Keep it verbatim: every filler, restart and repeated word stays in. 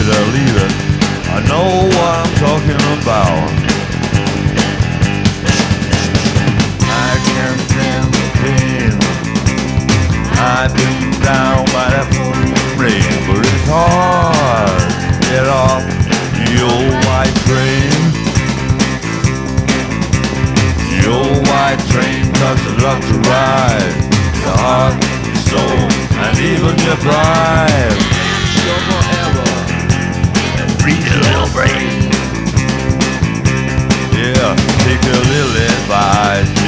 it or leave it. I know what I'm talking about. I can stand the pain. I've been down by that rain, but it's hard to get off the old white train. The old white train costs a lot to ride. Your heart, your soul, and even your pride. Show forever and freeze your little brain. Yeah, take a little advice.